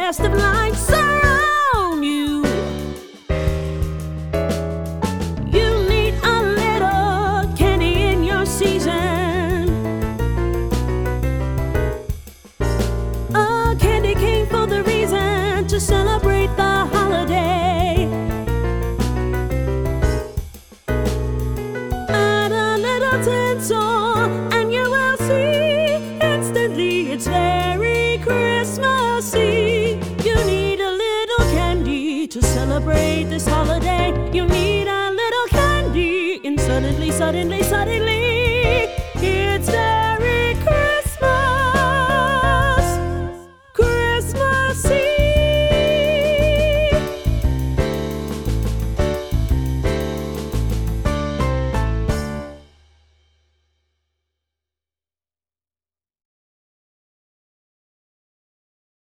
blast of light surround you. You need a little candy in your season. A candy cane for the reason to celebrate the holiday. Add a little tinsel and you will see instantly it's very Christmassy. You need a little candy to celebrate this holiday. You need a little candy, and suddenly